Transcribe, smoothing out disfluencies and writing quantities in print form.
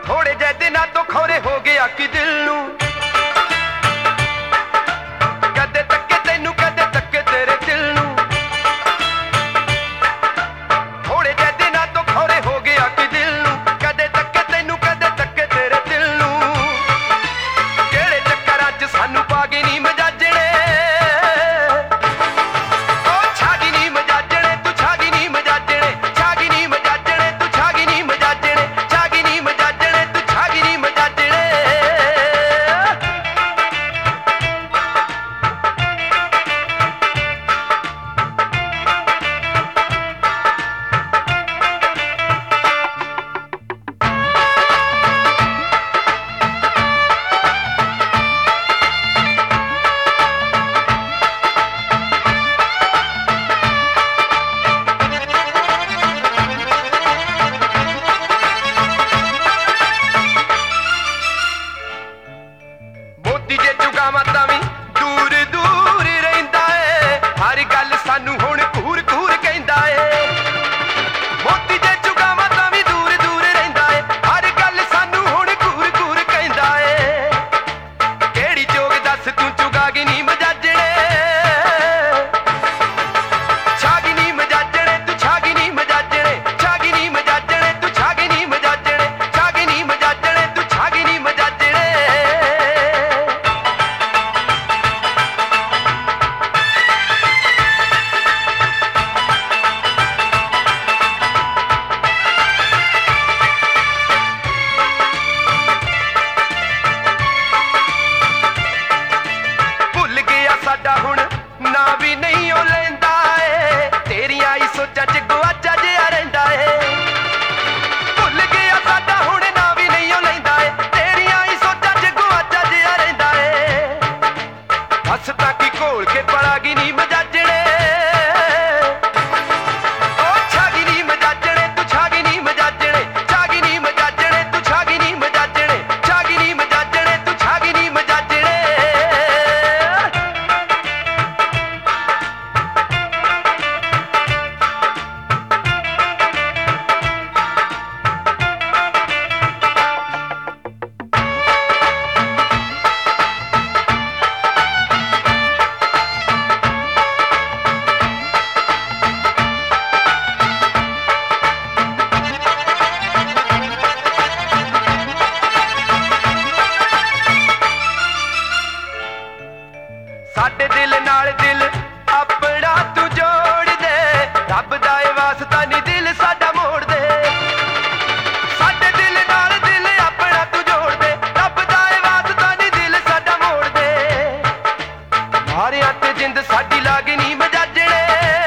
थोड़े जे दिनां तो खौरे हो गया कि दिल नूं कदे तक्के तैनू कदे तक्के तेरे दिल नूं थोड़े जे दिनां तो खौरे हो गया कि दिल नूं कदे तक्के तैनू कदे तक्के तेरे दिल नूं किहड़े चक्करां च सानू पा गई नी मजाजणे ओ छागी नी मजाजणे तू छागी नी मजाजणे छागी नी मजाजणे तू छागी नी मजाजणे छागी नी मजाजणे तू छागी नी मजाजणे मोती जे चुगावां तां वी दूर दूर रहिंदा ए हर गल सानू हुण घूर घूर कहिंदा ए मोती जे चुगावां तां वी दूर दूर रहिंदा ए हर गल सानू हुण घूर घूर कहिंदा ए किहड़ी जोग दस तू चुगागी नी मजाजणे छागी नी मजाजणे तू छागी नी मजाजणे छागी नी मजाजणे तू छागी नी मजाजणे छागी नी मजाजणे तू छागी नी मजाजणे भुल गया साडा हुण ना भी नहीं ओ लैंदा ए तेरियां ही सोचां च गुआचा जिहा रहिंदा ए भुल गया साडा हुण ना भी नहीं ओ लैंदा ए तेरियां ही सोचां च गुआचा जिहा रहिंदा ए बस तां की घोल के पड़ागी नी मजाजणे ओ छागी नी मजाजणे तू छागी नी मजाजणे छागी नी मजाजणे तू छागी नी मजाजणे छागी नी मजाजणे तू छागी नी मजाजणे साडे दिल नाल दिल अपना तू जोड़ दे रब दा ए वास्ता नी दिल साडा मोड़ दे साडे दिल नाल दिल अपना तू जोड़ दे रब दा ए वास्ता नी दिल साडा मोड़ दे मारिया ते जिंद साडी लागी नी मजाजणे